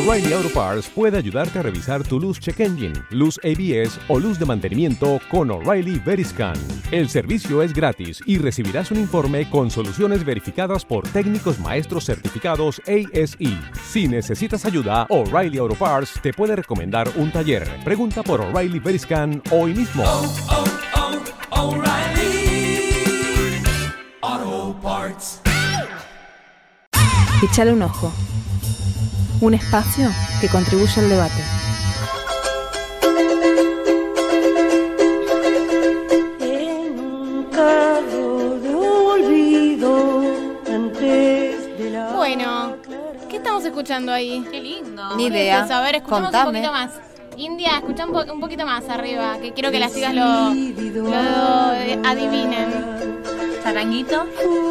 O'Reilly Auto Parts puede ayudarte a revisar tu luz check engine, luz ABS o luz de mantenimiento con O'Reilly Veriscan. El servicio es gratis y recibirás un informe con soluciones verificadas por técnicos maestros certificados ASE. Si necesitas ayuda, O'Reilly Auto Parts te puede recomendar un taller. Pregunta por O'Reilly Veriscan hoy mismo. O'Reilly Auto Parts. Échale un ojo. Un espacio que contribuye al debate. En un carro de olvido antes de la... Bueno, ¿qué estamos escuchando ahí? Qué lindo. Ni idea. A ver, escuchamos Contame. un poquito más. India, escucha un poquito más arriba, que quiero que las chicas lo adivinen. Charanguito.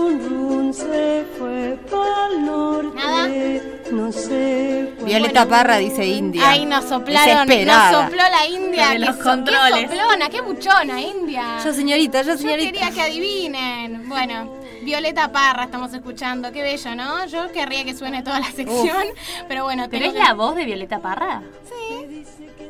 Se fue pa'l norte. Nada. No sé. Violeta Parra dice India. Ahí nos soplaron, Desesperada. nos sopló la India. De los controles. Qué soplona, qué buchona, India. Yo señorita. Yo quería que adivinen. Bueno, Violeta Parra estamos escuchando. Qué bello, ¿no? Yo querría que suene toda la sección. Pero bueno, ¿Pero es la voz de Violeta Parra? Sí.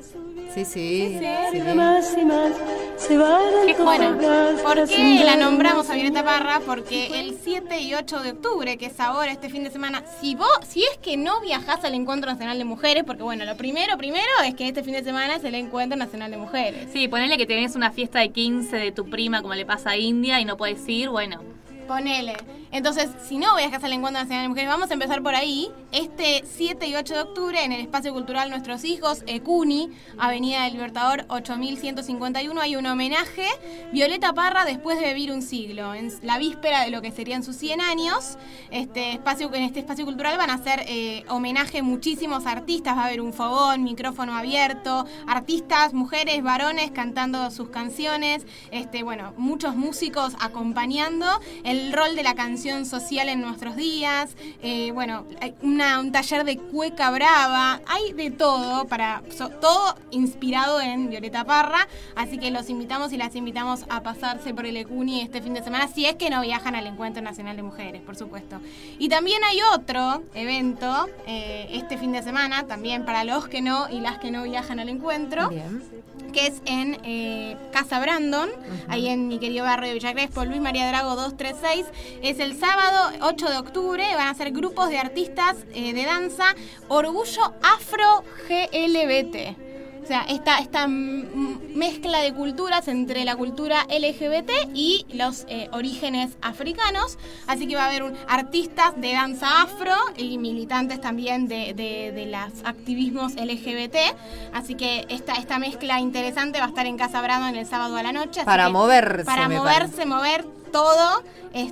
Sí. Más y más se van a Bueno, tocar ¿por qué trascender. la nombramos a Violeta Parra? Porque el 7 y 8 de octubre, que es ahora, este fin de semana, si es que no viajás al Encuentro Nacional de Mujeres, porque bueno, lo primero es que este fin de semana es el Encuentro Nacional de Mujeres. Sí, ponele que tenés una fiesta de 15 de tu prima, como le pasa a India, y no podés ir, bueno. Ponele. Entonces, si no viajas al Encuentro Nacional de Mujeres, vamos a empezar por ahí. Este 7 y 8 de octubre, en el Espacio Cultural Nuestros Hijos, ECUNI, Avenida del Libertador 8151, hay un homenaje. Violeta Parra, después de vivir un siglo, en la víspera de lo que serían sus 100 años. En este espacio cultural van a hacer homenaje a muchísimos artistas. Va a haber un fogón, micrófono abierto, artistas, mujeres, varones cantando sus canciones. Bueno, muchos músicos acompañando el rol de la canción social en nuestros días. Bueno, hay un taller de cueca brava. Hay de todo, todo inspirado en Violeta Parra. Así que los invitamos y las invitamos a pasarse por el ECUNI este fin de semana, si es que no viajan al Encuentro Nacional de Mujeres, por supuesto. Y también hay otro evento este fin de semana, también para los que no y las que no viajan al encuentro. Bien. Que es en Casa Brandon, ahí en mi querido barrio de Villa Crespo, Luis María Drago 236. Es el sábado 8 de octubre, van a ser grupos de artistas de danza Orgullo Afro GLBT. O sea, esta mezcla de culturas entre la cultura LGBT y los orígenes africanos. Así que va a haber artistas de danza afro y militantes también de los activismos LGBT. Así que esta mezcla interesante va a estar en Casa Brandon el sábado a la noche. Para moverse. Para mover todo.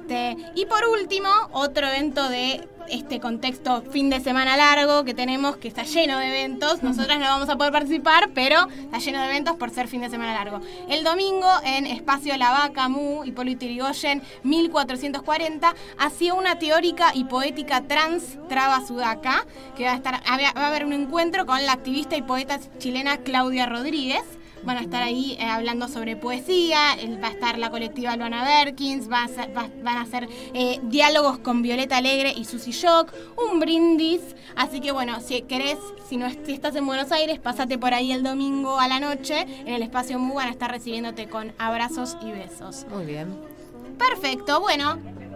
Y por último, otro evento de este contexto fin de semana largo que tenemos, que está lleno de eventos. Nosotras no vamos a poder participar, pero está lleno de eventos por ser fin de semana largo. El domingo, en Espacio La Vaca, Mu, Hipólito Yrigoyen, 1440, hacía una teórica y poética trans Traba Sudaca, que va a haber un encuentro con la activista y poeta chilena Claudia Rodríguez. Van a estar ahí hablando sobre poesía, va a estar la colectiva Luana Berkins, van a hacer diálogos con Violeta Alegre y Susy Shock, un brindis. Así que bueno, si estás en Buenos Aires, pásate por ahí el domingo a la noche. En el Espacio MU van a estar recibiéndote con abrazos y besos. Muy bien. Perfecto, bueno.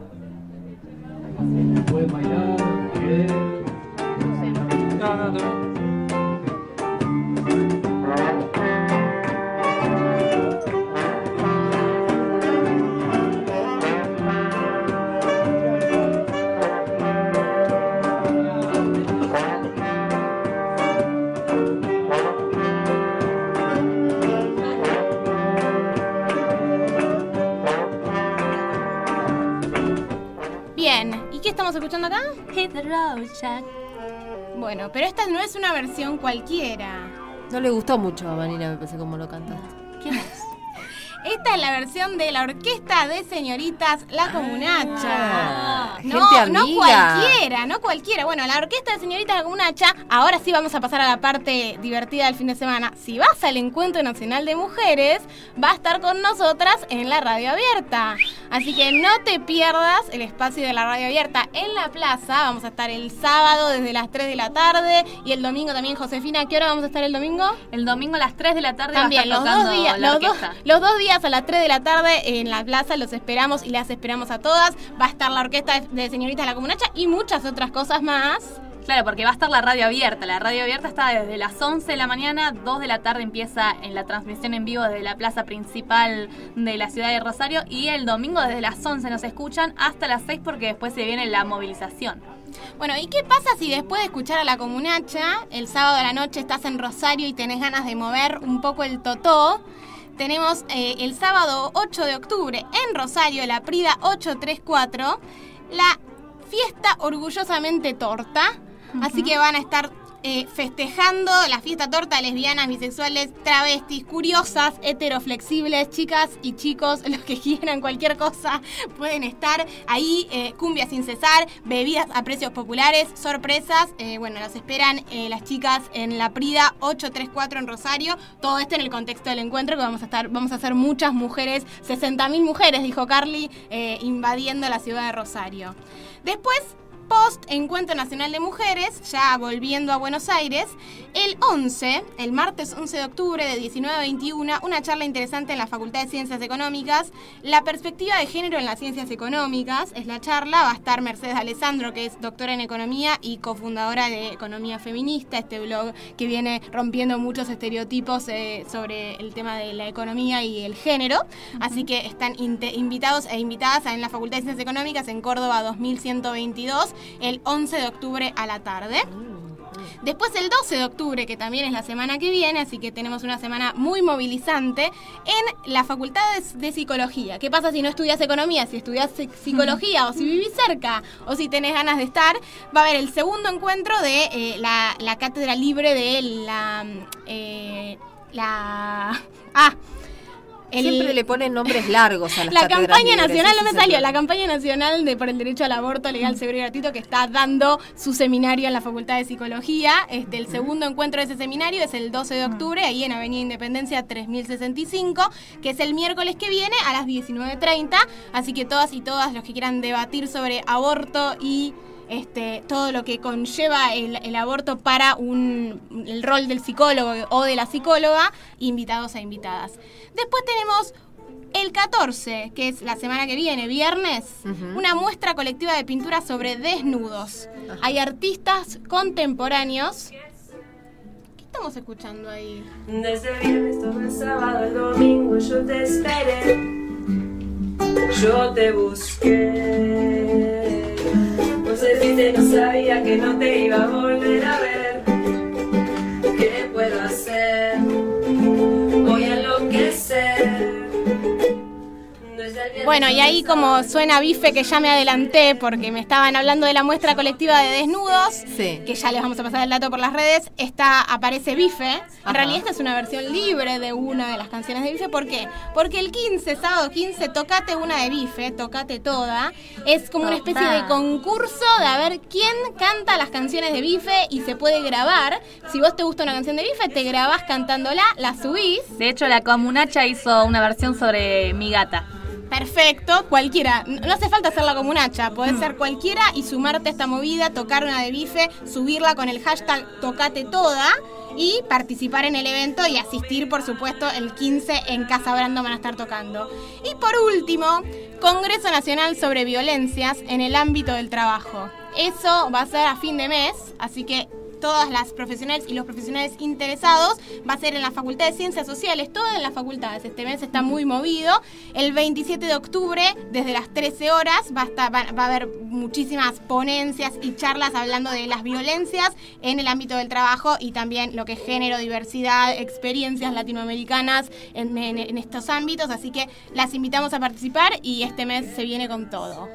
Bien, ¿y qué estamos escuchando acá? Hit the road, Jack. Bueno, pero esta no es una versión cualquiera. No le gustó mucho a Vanina, me parece, como lo cantaste. ¿Quién es? Esta es la versión de la orquesta de señoritas La Comunacha. Gente amiga. No cualquiera. Bueno, la orquesta de señoritas La Comunacha, ahora sí vamos a pasar a la parte divertida del fin de semana. Si vas al Encuentro Nacional de Mujeres, va a estar con nosotras en la radio abierta. Así que no te pierdas el espacio de la radio abierta en la plaza. Vamos a estar el sábado desde las 3 de la tarde y el domingo también. Josefina, ¿a qué hora vamos a estar el domingo? El domingo a las 3 de la tarde También, va a estar tocando los dos días a las 3 de la tarde en la plaza los esperamos y las esperamos a todas. Va a estar la orquesta de señoritas La Comunacha y muchas otras cosas más. Claro, porque va a estar la radio abierta. La radio abierta está desde las 11 de la mañana, 2 de la tarde empieza en la transmisión en vivo desde la plaza principal de la ciudad de Rosario y el domingo desde las 11 nos escuchan hasta las 6 porque después se viene la movilización. Bueno, ¿y qué pasa si después de escuchar a La Comunacha, el sábado a la noche estás en Rosario y tenés ganas de mover un poco el totó? Tenemos el sábado 8 de octubre en Rosario, la Prida 834, la fiesta orgullosamente torta. Así que van a estar festejando la fiesta torta, lesbianas, bisexuales, travestis, curiosas, heteroflexibles, chicas y chicos, los que quieran cualquier cosa, pueden estar ahí, cumbia sin cesar, bebidas a precios populares, sorpresas, bueno, las esperan las chicas en la Prida 834 en Rosario, todo esto en el contexto del encuentro que vamos a hacer muchas mujeres, 60.000 mujeres, dijo Carly, invadiendo la ciudad de Rosario. Después, post Encuentro Nacional de Mujeres, ya volviendo a Buenos Aires, el martes 11 de octubre de 19 a 21, una charla interesante en la Facultad de Ciencias Económicas, la perspectiva de género en las ciencias económicas, es la charla, va a estar Mercedes Alessandro, que es doctora en economía y cofundadora de Economía Feminista, este blog que viene rompiendo muchos estereotipos sobre el tema de la economía y el género, así que están invitados e invitadas en la Facultad de Ciencias Económicas en Córdoba 2122, el 11 de octubre a la tarde. Después el 12 de octubre, que también es la semana que viene, así que tenemos una semana muy movilizante en la Facultad de Psicología. ¿Qué pasa si no estudias economía? Si estudias psicología o si vivís cerca o si tenés ganas de estar, va a haber el segundo encuentro de la cátedra libre de Siempre le ponen nombres largos a las la cátedras campaña libres, nacional, no me ese salió, es la campaña nacional por el derecho al aborto legal, seguro y gratuito, que está dando su seminario en la Facultad de Psicología. El segundo encuentro de ese seminario es el 12 de octubre, ahí en Avenida Independencia 3065, que es el miércoles que viene a las 19:30, así que todas y todas los que quieran debatir sobre aborto y todo lo que conlleva el aborto para el rol del psicólogo o de la psicóloga, invitados e invitadas. Después tenemos el 14, que es la semana que viene, viernes, una muestra colectiva de pintura sobre desnudos. Hay artistas contemporáneos. ¿Qué estamos escuchando ahí? Desde el viernes todo el sábado, el domingo yo te esperé, yo te busqué. Vos deciste, no sabía que no te iba a volver a ver. ¿Qué puedo hacer? Voy a enloquecer. Bueno, y ahí como suena bife, que ya me adelanté porque me estaban hablando de la muestra colectiva de desnudos, sí, que ya les vamos a pasar el dato por las redes, aparece bife. En realidad esta es una versión libre de una de las canciones de bife. ¿Por qué? Porque el 15, sábado 15, tocate una de bife, tocate toda. Es como una especie de concurso de a ver quién canta las canciones de bife y se puede grabar. Si vos te gusta una canción de bife, te grabás cantándola, la subís. De hecho, la Comunacha hizo una versión sobre Mi Gata. Perfecto, cualquiera. No hace falta hacer la Comunacha, podés ser cualquiera y sumarte a esta movida, tocar una de bife, subirla con el hashtag Tocate Toda y participar en el evento y asistir, por supuesto, el 15 en Casa Brando van a estar tocando. Y por último, Congreso Nacional sobre Violencias en el ámbito del trabajo. Eso va a ser a fin de mes, así que todas las profesionales y los profesionales interesados, va a ser en la Facultad de Ciencias Sociales, todas en las facultades. Este mes está muy movido. El 27 de octubre, desde las 13 horas, va a haber muchísimas ponencias y charlas hablando de las violencias en el ámbito del trabajo y también lo que es género, diversidad, experiencias latinoamericanas en estos ámbitos. Así que las invitamos a participar y este mes se viene con todo.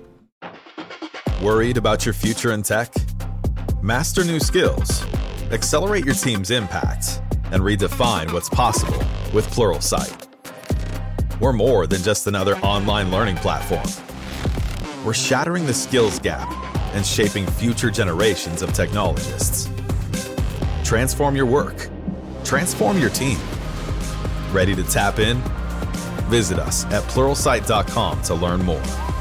Worried about your future in tech? Master new skills, accelerate your team's impact, and redefine what's possible with Pluralsight. We're more than just another online learning platform. We're shattering the skills gap and shaping future generations of technologists. Transform your work. Transform your team. Ready to tap in? Visit us at pluralsight.com to learn more.